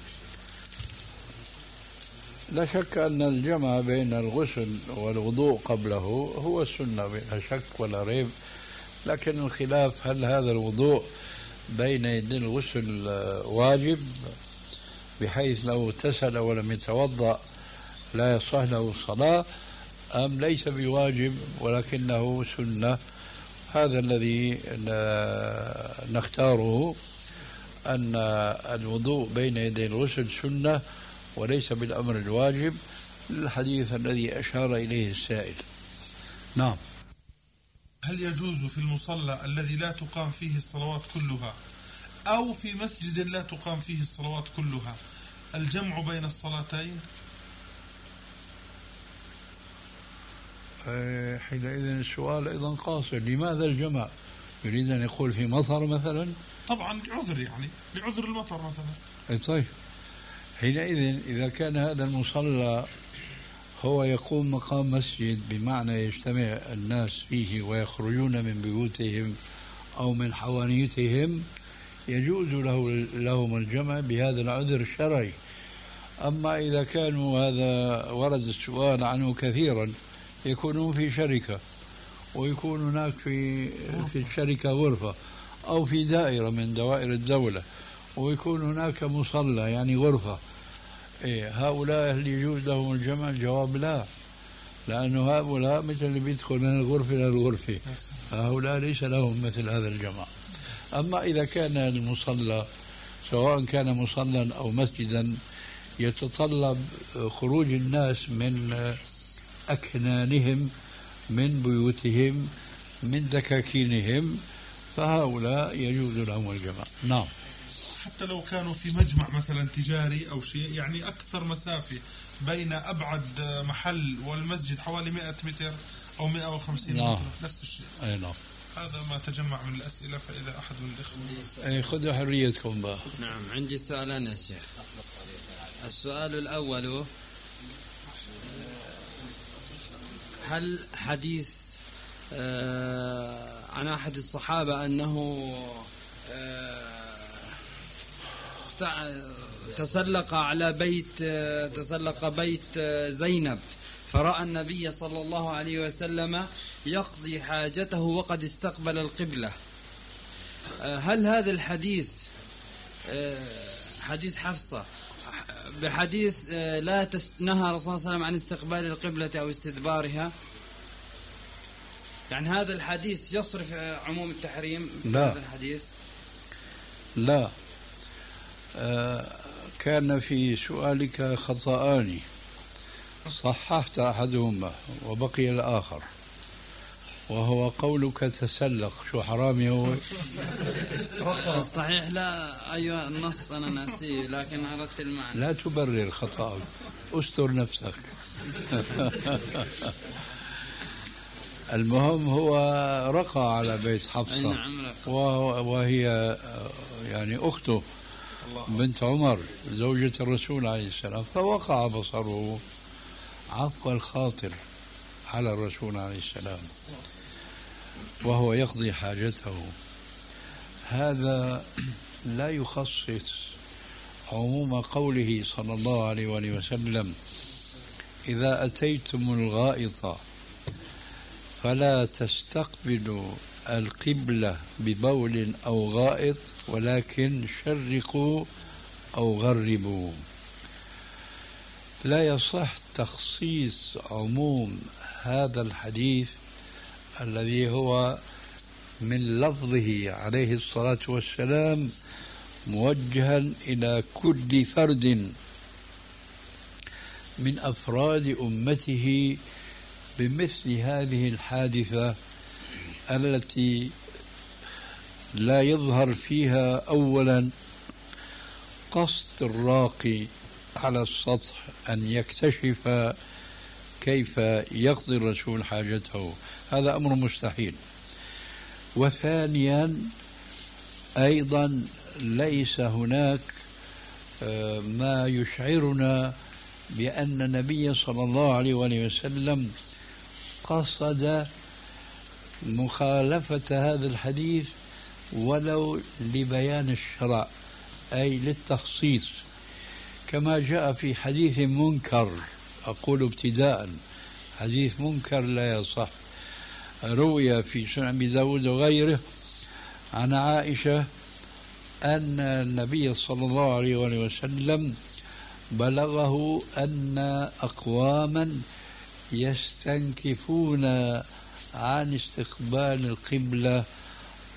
لا شك أن الجمع بين الغسل والوضوء قبله هو السنة بلا شك ولا ريب، لكن الخلاف هل هذا الوضوء بين يدي الغسل واجب بحيث لو اغتسل ولم يتوضأ لا يصح له الصلاة، أم ليس بواجب ولكنه سنة. هذا الذي نختاره. أن الوضوء بين يدي الغسل سنة وليس بالأمر الواجب، الحديث الذي أشار إليه السائل. نعم. هل يجوز في المصلى الذي لا تقام فيه الصلوات كلها أو في مسجد لا تقام فيه الصلوات كلها الجمع بين الصلاتين؟ حينئذ السؤال أيضا قاصر، لماذا الجمع؟ يريد أن يقول في مطر مثلا؟ طبعا لعذر، يعني لعذر المطر مثلا. طيب حينئذ إذا كان هذا المصلى هو يقوم مقام مسجد بمعنى يجتمع الناس فيه ويخرجون من بيوتهم أو من حوانيتهم، يجوز له لهم الجمع بهذا العذر الشرعي. أما إذا كانوا، هذا ورد السؤال عنه كثيرا، يكونون في شركة ويكون هناك في في الشركة غرفة أو في دائرة من دوائر الدولة ويكون هناك مصلى يعني غرفة، إيه هؤلاء هل يجوز لهم الجمع؟ الجواب لا، لأنه هؤلاء مثل اللي بيدخل من الغرفة إلى الغرفة، هؤلاء ليس لهم مثل هذا الجمع. أما إذا كان المصلى سواء كان مصلى أو مسجدا يتطلب خروج الناس من أكنانهم من بيوتهم من دكاكينهم، فهؤلاء يجوز لهم الجمع. نعم. حتى لو كانوا في مجمع مثلا تجاري أو شيء، يعني أكثر مسافة بين أبعد محل والمسجد حوالي مئة متر أو مئة وخمسين نعم. متر، نفس الشيء. أي نعم. هذا ما تجمع من الأسئلة، فإذا أحد من الإخوة أي خذوا حريتكم بقى. نعم، عندي سؤالان يا شيخ. السؤال الأول، هل حديث آه عن أحد الصحابة أنه آه تسلق على بيت آه تسلق بيت آه زينب فرأى النبي صلى الله عليه وسلم يقضي حاجته وقد استقبل القبلة، آه هل هذا الحديث آه حديث حفصة بحديث آه لا تست... نهى الرسول صلى الله عليه وسلم عن استقبال القبلة أو استدبارها؟ يعني هذا الحديث يصرف عموم التحريم في لا. هذا الحديث؟ لا. آه كان في سؤالك خطأان، صححت أحدهما وبقي الآخر، وهو قولك تسلق. شو حرامي هو؟ الصحيح لا، أيوة النص أنا ناسيه لكن أردت المعنى. لا تبرر خطأك، استر نفسك. المهم هو رقى على بيت حفصة وهي يعني أخته بنت عمر زوجة الرسول عليه السلام، فوقع بصره عفو الخاطر على الرسول عليه السلام وهو يقضي حاجته. هذا لا يخصص عموم قوله صلى الله عليه وآله وسلم: إذا أتيتم الغائط فلا تستقبلوا القبلة ببول أو غائط ولكن شرقوا أو غربوا. لا يصح تخصيص عموم هذا الحديث الذي هو من لفظه عليه الصلاة والسلام موجها إلى كل فرد من أفراد أمته بمثل هذه الحادثة التي لا يظهر فيها أولا قصد الراقي على السطح أن يكتشف كيف يقضي الرسول حاجته، هذا أمر مستحيل. وثانيا أيضا ليس هناك ما يشعرنا بأن النبي صلى الله عليه وسلم قصد مخالفة هذا الحديث ولو لبيان الشرع، أي للتخصيص، كما جاء في حديث منكر. أقول ابتداء حديث منكر لا يصح، روي في سنن أبي داود وغيره عن عائشة أن النبي صلى الله عليه وسلم بلغه أن أقواما يستنكفون عن استقبال القبلة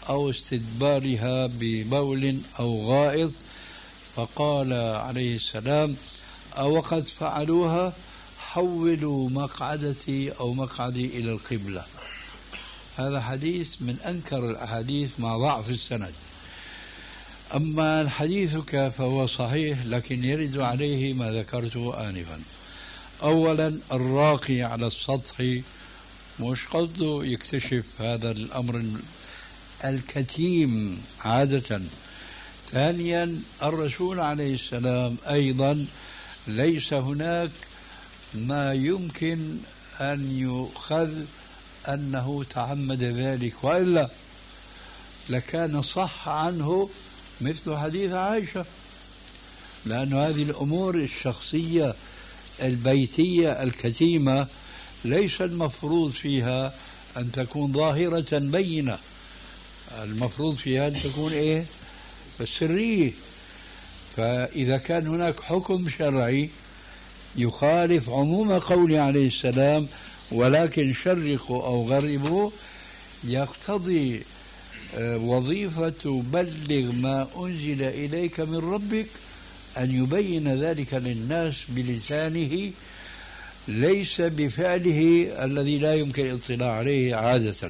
أو استدبارها ببول أو غائط، فقال عليه السلام: أو قد فعلوها حولوا مقعدتي أو مقعدي إلى القبلة. هذا حديث من أنكر الأحاديث مع ضعف السند. أما حديثك فهو صحيح، لكن يرد عليه ما ذكرته آنفا. أولا، الراقي على السطح مش قصده يكتشف هذا الأمر الكتيم عادة. ثانيا، الرسول عليه السلام أيضا ليس هناك ما يمكن أن يؤخذ أنه تعمد ذلك، وإلا لكان صح عنه مثل حديث عائشة، لأن هذه الأمور الشخصية البيتية الكتيمة ليس المفروض فيها أن تكون ظاهرة بينة، المفروض فيها أن تكون إيه؟ سرية. فإذا كان هناك حكم شرعي يخالف عموم قوله عليه السلام ولكن شرقوا أو غربوا، يقتضي وظيفة بلغ ما أنزل إليك من ربك أن يبين ذلك للناس بلسانه، ليس بفعله الذي لا يمكن الاطلاع عليه عادة.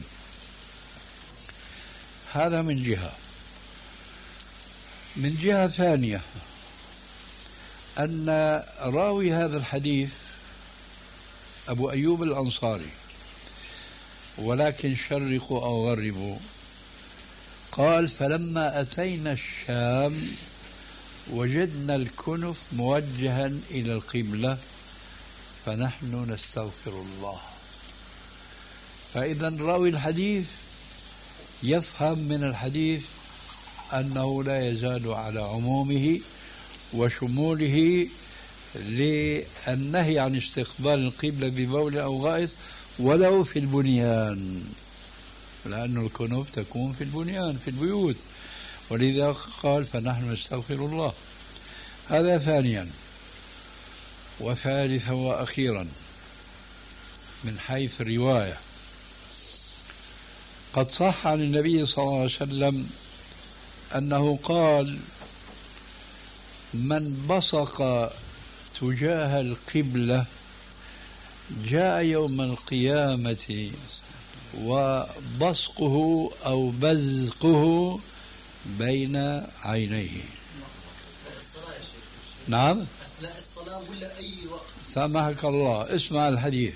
هذا من جهة. من جهة ثانية، أن راوي هذا الحديث أبو أيوب الأنصاري ولكن شرقوا أو غربوا قال: فلما أتينا الشام وجدنا الكنف موجها إلى القبلة فنحن نستغفر الله. فإذا راوي الحديث يفهم من الحديث أنه لا يزال على عمومه وشموله للنهي عن استقبال القبلة ببول أو غائط ولو في البنيان، لأن الكنوف تكون في البنيان في البيوت، ولذا قال فنحن نستغفر الله. هذا ثانيا. وثالثا وأخيرا، من حيث الرواية، قد صح عن النبي صلى الله عليه وسلم أنه قال: من بصق تجاه القبلة جاء يوم القيامة وبصقه أو بزقه بين عينيه. نعم، أثناء الصلاة ولا أي وقت؟ سامحك الله، اسمع الحديث: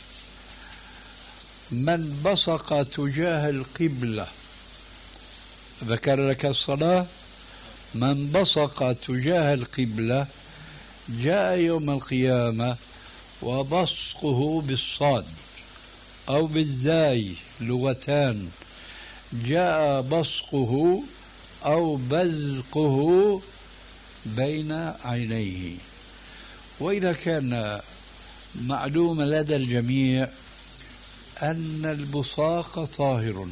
من بصق تجاه القبلة، ذكر لك الصلاة، من بصق تجاه القبلة جاء يوم القيامة وبصقه بالصاد أو بالزاي، لغتان، جاء بصقه أو بزقه بين عينيه. وإذا كان معلوم لدى الجميع أن البصاق طاهر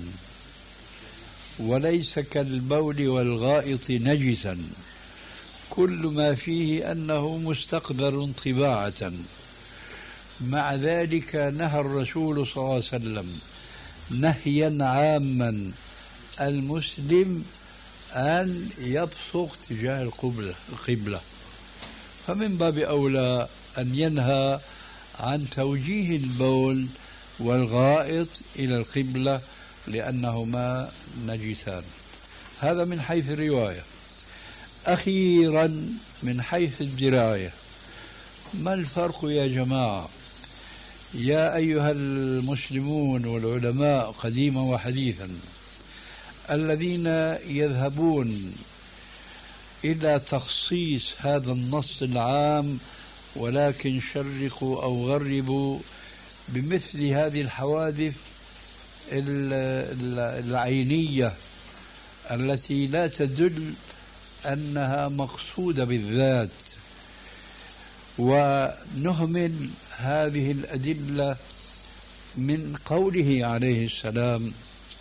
وليس كالبول والغائط نجسا، كل ما فيه أنه مستقذر طباعة، مع ذلك نهى الرسول صلى الله عليه وسلم نهيا عاما المسلم أن يبصق تجاه القبلة، فمن باب أولى أن ينهى عن توجيه البول والغائط إلى القبلة لأنهما نجسان. هذا من حيث الرواية. أخيرا، من حيث الدراية، ما الفرق يا جماعة يا أيها المسلمون والعلماء قديما وحديثا الذين يذهبون إلى تخصيص هذا النص العام ولكن شرقوا أو غربوا بمثل هذه الحوادث العينية التي لا تدل أنها مقصودة بالذات، ونهمل هذه الأدلة من قوله عليه السلام؟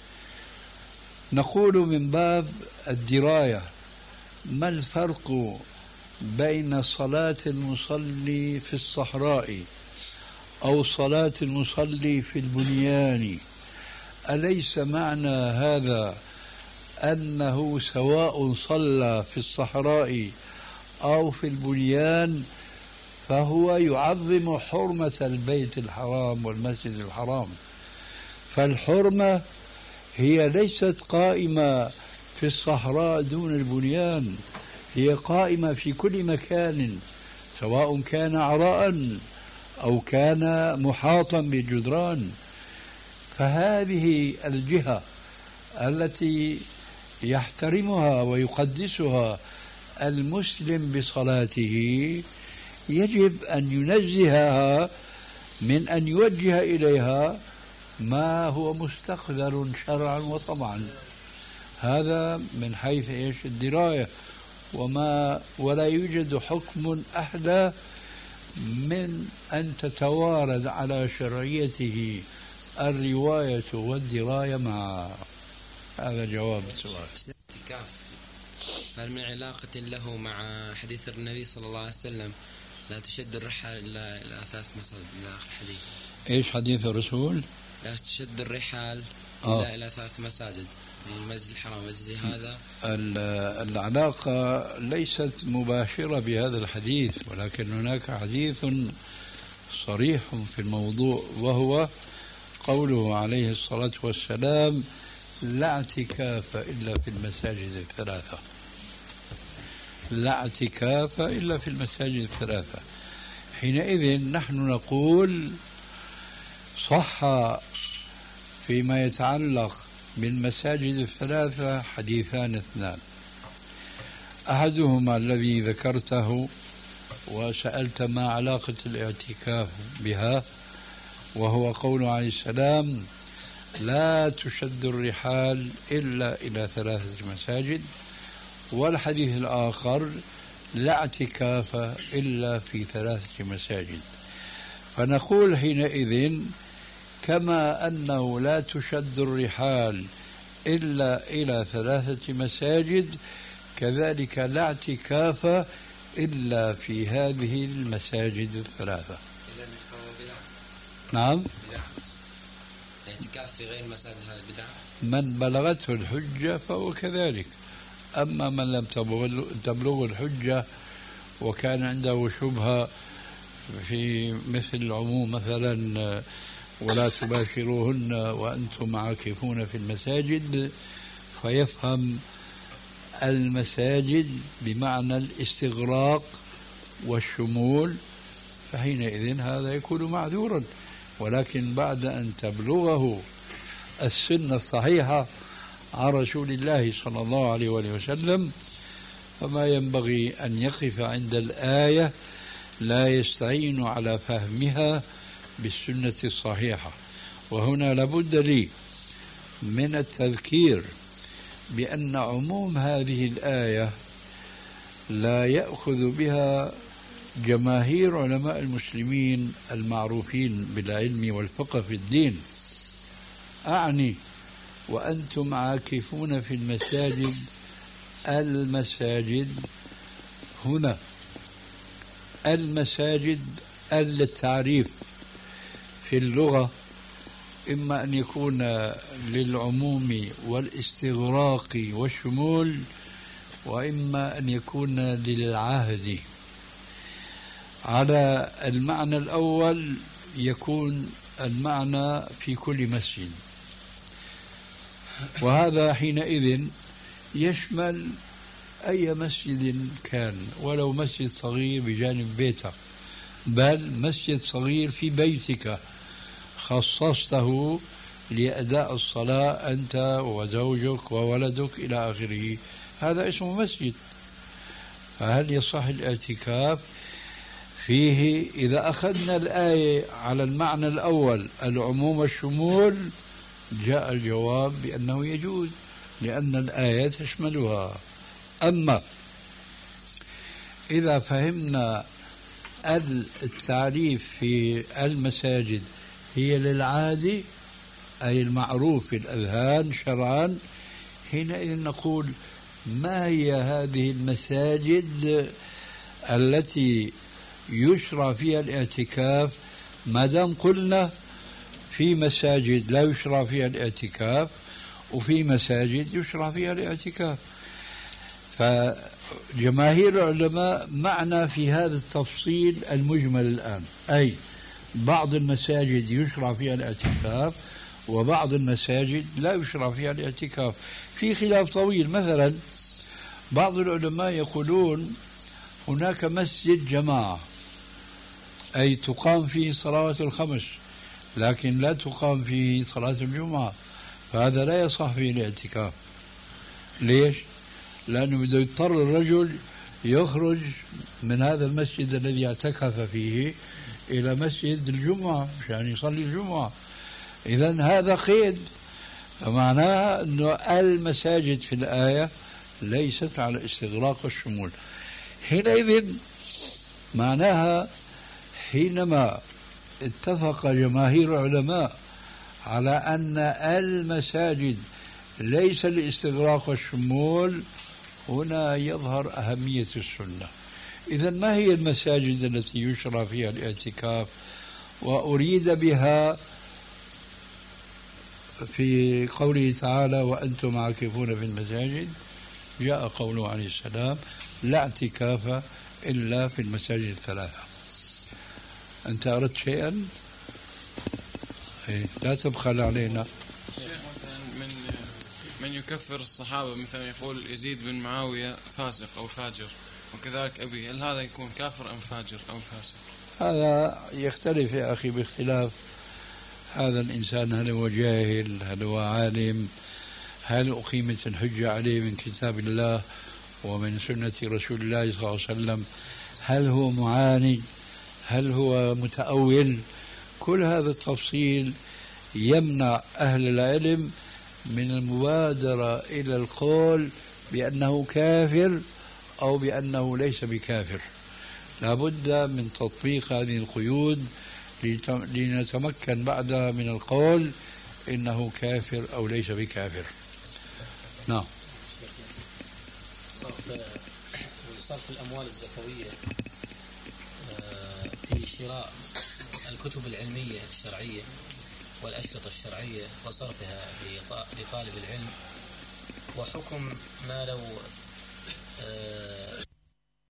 نقول من باب الدراية: ما الفرق بين صلاة المصلي في الصحراء أو صلاة المصلي في البنيان؟ أليس معنى هذا أنه سواء صلى في الصحراء أو في البنيان فهو يعظم حرمة البيت الحرام والمسجد الحرام. فالحرمة هي ليست قائمة في الصحراء دون البنيان، هي قائمة في كل مكان، سواء كان عراء أو كان محاطا بالجدران. فهذه الجهة التي يحترمها ويقدسها المسلم بصلاته يجب أن ينزهها من أن يوجه إليها ما هو مستقذر شرعا وطبعا. هذا من حيث إيش الدراية، وما ولا يوجد حكم أحدى من أن تتوارد على شرعيته الرواية والدراية معا. هذا جواب السؤال. الاعتكاف فهل من علاقة له مع حديث النبي صلى الله عليه وسلم لا تشد الرحال إلا إلى ثلاث مساجد إلى آخر الحديث؟ إيش حديث الرسول؟ لا تشد الرحال آه. إلا إلى ثلاث مساجد، يعني المسجد الحرام والمسجد هذا. العلاقة ليست مباشرة بهذا الحديث، ولكن هناك حديث صريح في الموضوع، وهو قوله عليه الصلاة والسلام: لا اعتكاف إلا في المساجد الثلاثة. لا اعتكاف إلا في المساجد الثلاثة. حينئذ نحن نقول صح فيما يتعلق بالمساجد الثلاثة حديثان اثنان، أحدهما الذي ذكرته وسألت ما علاقة الاعتكاف بها، وهو قول عليه السلام: لا تشد الرحال إلا إلى ثلاثة مساجد. والحديث الآخر: لا اعتكاف إلا في ثلاثة مساجد. فنقول حينئذ كما أنه لا تشد الرحال إلا إلى ثلاثة مساجد، كذلك لا اعتكاف إلا في هذه المساجد الثلاثة. نعم، الاعتكاف في غير مساجد هذه بدعة. من بلغته الحجة فهو كذلك، أما من لم تبلغ الحجة وكان عنده شبهة في مثل العموم مثلا ولا تباشروهن وأنتم عاكفون في المساجد، فيفهم المساجد بمعنى الاستغراق والشمول، فحينئذ هذا يكون معذورا. ولكن بعد أن تبلغه السنة الصحيحة عن رسول الله صلى الله عليه وسلم، فما ينبغي أن يقف عند الآية، لا يستعين على فهمها بالسنة الصحيحة. وهنا لابد لي من التذكير بأن عموم هذه الآية لا يأخذ بها جماهير علماء المسلمين المعروفين بالعلم والفقه في الدين. أعني وأنتم عاكفون في المساجد، المساجد هنا المساجد للتعريف في اللغة إما أن يكون للعموم والاستغراق والشمول، وإما أن يكون للعهد. على المعنى الأول يكون المعنى في كل مسجد، وهذا حينئذ يشمل أي مسجد كان، ولو مسجد صغير بجانب بيتك، بل مسجد صغير في بيتك خصصته لأداء الصلاة أنت وزوجك وولدك إلى آخره، هذا اسمه مسجد. فهل يصح الاعتكاف فيه؟ إذا أخذنا الآية على المعنى الأول العموم والشمول، جاء الجواب بأنه يجوز، لأن الآية تشملها. أما إذا فهمنا التعريف في المساجد هي للعادي، أي المعروف في الأذهان شرعا، حينئذ نقول ما هي هذه المساجد التي يشرع فيها الاعتكاف؟ ما دام قلنا في مساجد لا يشرع فيها الاعتكاف، وفي مساجد يشرع فيها الاعتكاف. فجماهير العلماء معنا في هذا التفصيل المجمل الآن، أي بعض المساجد يشرع فيها الاعتكاف وبعض المساجد لا يشرع فيها الاعتكاف. في خلاف طويل. مثلا بعض العلماء يقولون هناك مسجد جماعة، أي تقام فيه صلوات الخمس لكن لا تقام فيه صلاة الجمعة، فهذا لا يصح فيه الاعتكاف. ليش؟ لأنه بده يضطر الرجل يخرج من هذا المسجد الذي اعتكف فيه إلى مسجد الجمعة مشان يصلي الجمعة. إذن هذا قيد، فمعناها أنه المساجد في الآية ليست على استغراق الشمول. حينئذ معناها حينما اتفق جماهير العلماء على أن المساجد ليس لاستغراق الشمول، هنا يظهر أهمية السنة. إذن ما هي المساجد التي يشرع فيها الاعتكاف وأريد بها في قوله تعالى وأنتم عاكفون في المساجد؟ جاء قوله عليه السلام لا اعتكاف إلا في المساجد الثلاثة. أنت أردت شيئا؟ إيه؟ لا تبخل علينا. من من يكفر الصحابة مثلا يقول يزيد بن معاوية فاسق أو فاجر وكذلك أبي، هل هذا يكون كافر أم فاجر أو فاسق؟ هذا يختلف يا أخي باختلاف هذا الإنسان، هل هو جاهل، هل هو عالم، هل أقيمت الحجة عليه من كتاب الله ومن سنة رسول الله صلى الله عليه وسلم، هل هو معاند، هل هو متأول. كل هذا التفصيل يمنع أهل العلم من المبادرة إلى القول بأنه كافر أو بأنه ليس بكافر. لابد من تطبيق هذه القيود لنتمكن بعدها من القول إنه كافر أو ليس بكافر. نعم. صرف صرف الأموال الزكوية في شراء الكتب العلمية الشرعية والأشرطة الشرعية وصرفها لطالب العلم، وحكم ما لو